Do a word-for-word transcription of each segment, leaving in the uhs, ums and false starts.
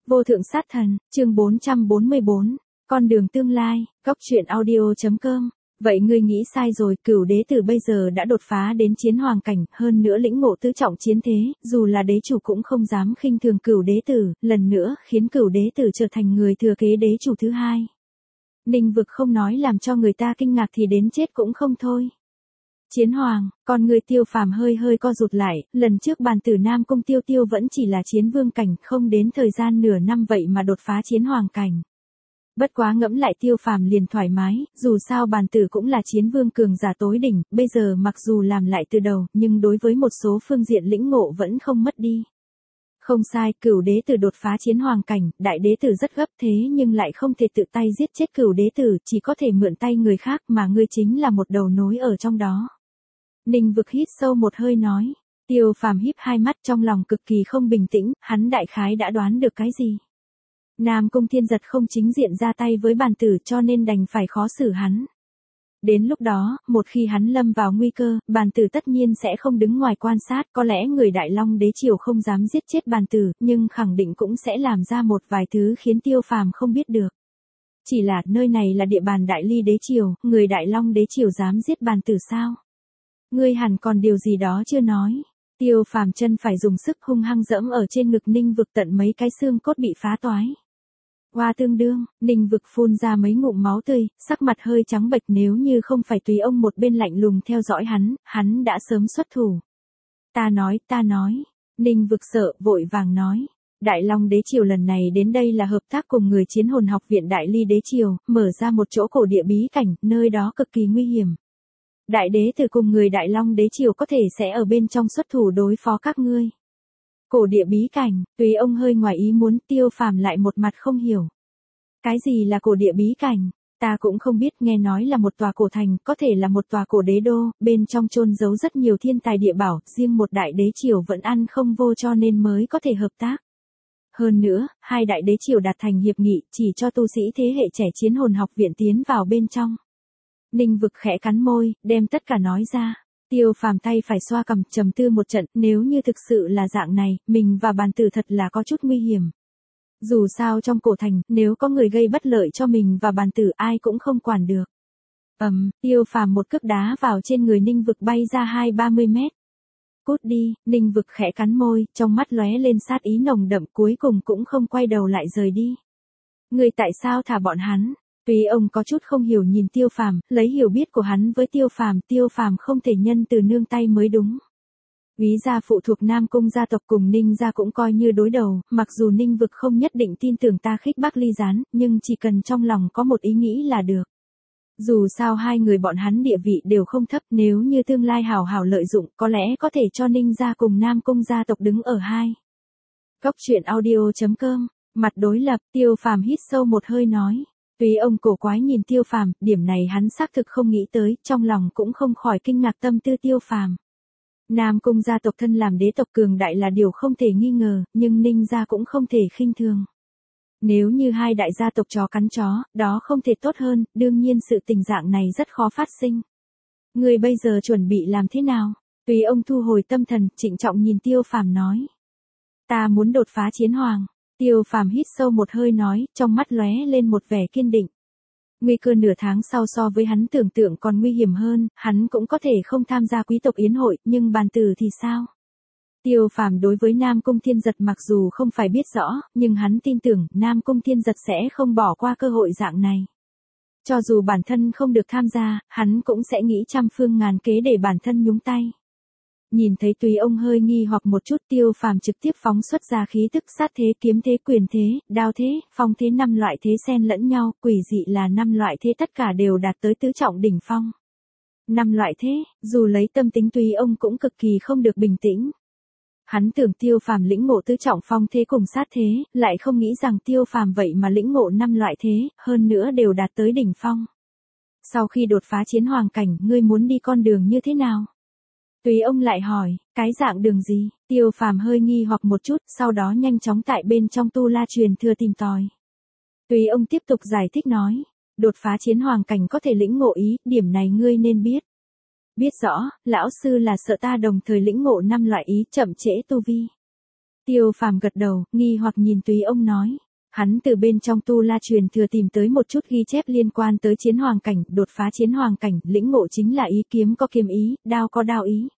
Vô thượng sát thần, chương bốn trăm bốn mươi bốn, con đường tương lai, góc truyện audio.com. Vậy ngươi nghĩ sai rồi, Cửu đế tử bây giờ đã đột phá đến chiến hoàng cảnh, hơn nữa lĩnh ngộ tứ trọng chiến thế, dù là đế chủ cũng không dám khinh thường Cửu đế tử, lần nữa khiến Cửu đế tử trở thành người thừa kế đế chủ thứ hai. Ninh vực không nói làm cho người ta kinh ngạc thì đến chết cũng không thôi. Chiến hoàng, con người Tiêu Phàm hơi hơi co rụt lại, lần trước bàn tử Nam Cung Tiêu Tiêu vẫn chỉ là chiến vương cảnh, không đến thời gian nửa năm vậy mà đột phá chiến hoàng cảnh. Bất quá ngẫm lại Tiêu Phàm liền thoải mái, dù sao bàn tử cũng là chiến vương cường giả tối đỉnh, bây giờ mặc dù làm lại từ đầu, nhưng đối với một số phương diện lĩnh ngộ vẫn không mất đi. Không sai, Cửu đế tử đột phá chiến hoàng cảnh, đại đế tử rất gấp thế nhưng lại không thể tự tay giết chết Cửu đế tử, chỉ có thể mượn tay người khác mà ngươi chính là một đầu nối ở trong đó. Ninh vực hít sâu một hơi nói. Tiêu Phàm híp hai mắt trong lòng cực kỳ không bình tĩnh, hắn đại khái đã đoán được cái gì. Nam Cung Thiên Giật không chính diện ra tay với bàn tử cho nên đành phải khó xử hắn. Đến lúc đó, một khi hắn lâm vào nguy cơ, bàn tử tất nhiên sẽ không đứng ngoài quan sát, có lẽ người Đại Long đế triều không dám giết chết bàn tử, nhưng khẳng định cũng sẽ làm ra một vài thứ khiến Tiêu Phàm không biết được. Chỉ là, nơi này là địa bàn Đại Ly đế triều, người Đại Long đế triều dám giết bàn tử sao? Ngươi hẳn còn điều gì đó chưa nói. Tiêu Phàm chân phải dùng sức hung hăng dẫm ở trên ngực Ninh vực tận mấy cái xương cốt bị phá toái. Qua tương đương, Ninh vực phun ra mấy ngụm máu tươi, sắc mặt hơi trắng bệch, nếu như không phải tùy ông một bên lạnh lùng theo dõi hắn, hắn đã sớm xuất thủ. Ta nói, ta nói. Ninh vực sợ, vội vàng nói. Đại Long đế triều lần này đến đây là hợp tác cùng người Chiến Hồn học viện Đại Ly đế triều, mở ra một chỗ cổ địa bí cảnh, nơi đó cực kỳ nguy hiểm. Đại đế tử cùng người Đại Long đế triều có thể sẽ ở bên trong xuất thủ đối phó các ngươi. Cổ địa bí cảnh, tùy ông hơi ngoài ý muốn, Tiêu Phàm lại một mặt không hiểu. Cái gì là cổ địa bí cảnh? Ta cũng không biết, nghe nói là một tòa cổ thành, có thể là một tòa cổ đế đô, bên trong chôn giấu rất nhiều thiên tài địa bảo, riêng một đại đế triều vẫn ăn không vô cho nên mới có thể hợp tác. Hơn nữa, hai đại đế triều đạt thành hiệp nghị, chỉ cho tu sĩ thế hệ trẻ Chiến Hồn học viện tiến vào bên trong. Ninh vực khẽ cắn môi, đem tất cả nói ra. Tiêu Phàm tay phải xoa cằm, trầm tư một trận, nếu như thực sự là dạng này, mình và bàn tử thật là có chút nguy hiểm. Dù sao trong cổ thành, nếu có người gây bất lợi cho mình và bàn tử ai cũng không quản được. Ầm, um, Tiêu Phàm một cước đá vào trên người Ninh vực bay ra hai ba mươi mét. Cút đi, Ninh vực khẽ cắn môi, trong mắt lóe lên sát ý nồng đậm, cuối cùng cũng không quay đầu lại rời đi. Người tại sao thả bọn hắn? Tuy ông có chút không hiểu nhìn Tiêu Phàm, lấy hiểu biết của hắn với Tiêu Phàm, Tiêu Phàm không thể nhân từ nương tay mới đúng. Quý gia phụ thuộc Nam Cung gia tộc cùng Ninh gia cũng coi như đối đầu, mặc dù Ninh vực không nhất định tin tưởng ta khích bác ly gián, nhưng chỉ cần trong lòng có một ý nghĩ là được. Dù sao hai người bọn hắn địa vị đều không thấp, nếu như tương lai hảo hảo lợi dụng, có lẽ có thể cho Ninh gia cùng Nam Cung gia tộc đứng ở hai. Góc truyện audio.com, mặt đối lập, Tiêu Phàm hít sâu một hơi nói. Tuy ông cổ quái nhìn Tiêu Phàm, điểm này hắn xác thực không nghĩ tới, trong lòng cũng không khỏi kinh ngạc tâm tư Tiêu Phàm. Nam Cung gia tộc thân làm đế tộc cường đại là điều không thể nghi ngờ, nhưng Ninh gia cũng không thể khinh thường. Nếu như hai đại gia tộc chó cắn chó, đó không thể tốt hơn, đương nhiên sự tình dạng này rất khó phát sinh. Người bây giờ chuẩn bị làm thế nào? Tuy ông thu hồi tâm thần, trịnh trọng nhìn Tiêu Phàm nói. Ta muốn đột phá chiến hoàng. Tiêu Phàm hít sâu một hơi nói, trong mắt lóe lên một vẻ kiên định. Nguy cơ nửa tháng sau so với hắn tưởng tượng còn nguy hiểm hơn, hắn cũng có thể không tham gia quý tộc yến hội, nhưng bàn tử thì sao? Tiêu Phàm đối với Nam Cung Thiên Giật mặc dù không phải biết rõ, nhưng hắn tin tưởng Nam Cung Thiên Giật sẽ không bỏ qua cơ hội dạng này. Cho dù bản thân không được tham gia, hắn cũng sẽ nghĩ trăm phương ngàn kế để bản thân nhúng tay. Nhìn thấy Tùy ông hơi nghi hoặc một chút, Tiêu Phàm trực tiếp phóng xuất ra khí tức sát thế, kiếm thế, quyền thế, đao thế, phong thế, năm loại thế xen lẫn nhau, quỷ dị là năm loại thế tất cả đều đạt tới tứ trọng đỉnh phong. Năm loại thế, dù lấy tâm tính Tùy ông cũng cực kỳ không được bình tĩnh. Hắn tưởng Tiêu Phàm lĩnh ngộ tứ trọng phong thế cùng sát thế, lại không nghĩ rằng Tiêu Phàm vậy mà lĩnh ngộ năm loại thế, hơn nữa đều đạt tới đỉnh phong. Sau khi đột phá chiến hoàng cảnh, ngươi muốn đi con đường như thế nào? Tùy ông lại hỏi, cái dạng đường gì? Tiêu Phàm hơi nghi hoặc một chút, sau đó nhanh chóng tại bên trong tu la truyền thừa tìm tòi. Tùy ông tiếp tục giải thích nói, đột phá chiến hoàng cảnh có thể lĩnh ngộ ý, điểm này ngươi nên biết. Biết rõ, lão sư là sợ ta đồng thời lĩnh ngộ năm loại ý, chậm trễ tu vi. Tiêu Phàm gật đầu, nghi hoặc nhìn Túy ông nói. Hắn từ bên trong tu la truyền thừa tìm tới một chút ghi chép liên quan tới chiến hoàng cảnh, đột phá chiến hoàng cảnh, lĩnh ngộ chính là ý, kiếm có kiếm ý, đao có đao ý.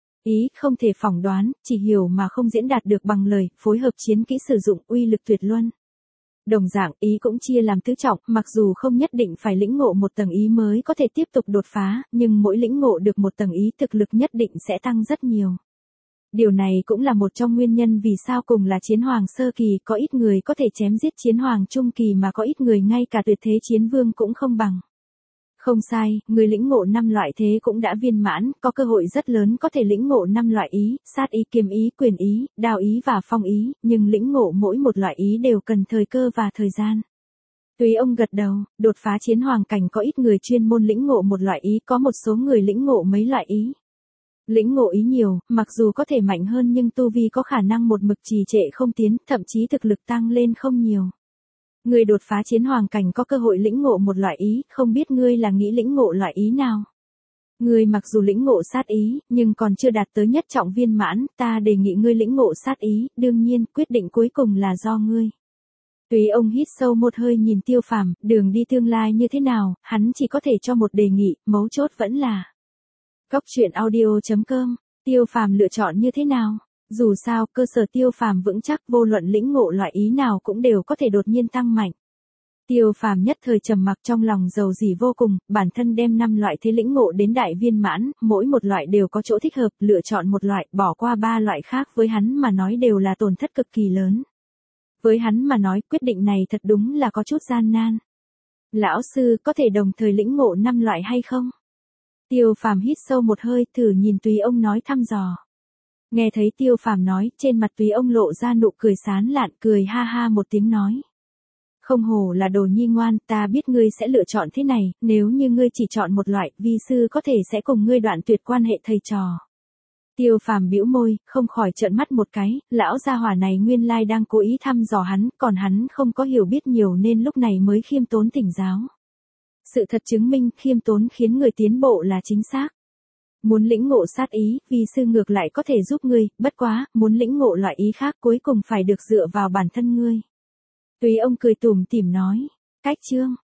Ý không thể phỏng đoán, chỉ hiểu mà không diễn đạt được bằng lời, phối hợp chiến kỹ sử dụng uy lực tuyệt luân. Đồng dạng, ý cũng chia làm tứ trọng, mặc dù không nhất định phải lĩnh ngộ một tầng ý mới có thể tiếp tục đột phá, nhưng mỗi lĩnh ngộ được một tầng ý thực lực nhất định sẽ tăng rất nhiều. Điều này cũng là một trong nguyên nhân vì sao cùng là chiến hoàng sơ kỳ có ít người có thể chém giết chiến hoàng trung kỳ mà có ít người ngay cả tuyệt thế chiến vương cũng không bằng. Không sai, người lĩnh ngộ năm loại thế cũng đã viên mãn, có cơ hội rất lớn có thể lĩnh ngộ năm loại ý, sát ý, kiếm ý, quyền ý, đao ý và phong ý, nhưng lĩnh ngộ mỗi một loại ý đều cần thời cơ và thời gian. Túy ông gật đầu, đột phá chiến hoàng cảnh có ít người chuyên môn lĩnh ngộ một loại ý, có một số người lĩnh ngộ mấy loại ý. Lĩnh ngộ ý nhiều, mặc dù có thể mạnh hơn nhưng tu vi có khả năng một mực trì trệ không tiến, thậm chí thực lực tăng lên không nhiều. Người đột phá chiến hoàng cảnh có cơ hội lĩnh ngộ một loại ý, không biết ngươi là nghĩ lĩnh ngộ loại ý nào? Ngươi mặc dù lĩnh ngộ sát ý, nhưng còn chưa đạt tới nhất trọng viên mãn, ta đề nghị ngươi lĩnh ngộ sát ý, đương nhiên, quyết định cuối cùng là do ngươi. Túy ông hít sâu một hơi nhìn Tiêu Phàm, đường đi tương lai như thế nào, hắn chỉ có thể cho một đề nghị, mấu chốt vẫn là. Cốc truyện audio chấm com, Tiêu Phàm lựa chọn như thế nào? Dù sao, cơ sở Tiêu Phàm vững chắc, vô luận lĩnh ngộ loại ý nào cũng đều có thể đột nhiên tăng mạnh. Tiêu Phàm nhất thời trầm mặc, trong lòng giàu dĩ vô cùng, bản thân đem năm loại thế lĩnh ngộ đến đại viên mãn, mỗi một loại đều có chỗ thích hợp, lựa chọn một loại, bỏ qua ba loại khác với hắn mà nói đều là tổn thất cực kỳ lớn. Với hắn mà nói, quyết định này thật đúng là có chút gian nan. Lão sư có thể đồng thời lĩnh ngộ năm loại hay không? Tiêu Phàm hít sâu một hơi, thử nhìn Túy ông nói thăm dò. Nghe thấy Tiêu Phàm nói, trên mặt Túy ông lộ ra nụ cười sán lạn, cười ha ha một tiếng nói. Không hổ là đồ nhi ngoan, ta biết ngươi sẽ lựa chọn thế này, nếu như ngươi chỉ chọn một loại, vi sư có thể sẽ cùng ngươi đoạn tuyệt quan hệ thầy trò. Tiêu Phàm bĩu môi, không khỏi trợn mắt một cái, lão gia hỏa này nguyên lai đang cố ý thăm dò hắn, còn hắn không có hiểu biết nhiều nên lúc này mới khiêm tốn thỉnh giáo. Sự thật chứng minh khiêm tốn khiến người tiến bộ là chính xác. Muốn lĩnh ngộ sát ý, vi sư ngược lại có thể giúp ngươi, bất quá, muốn lĩnh ngộ loại ý khác cuối cùng phải được dựa vào bản thân ngươi. Túy ông cười tủm tỉm nói, cách chương.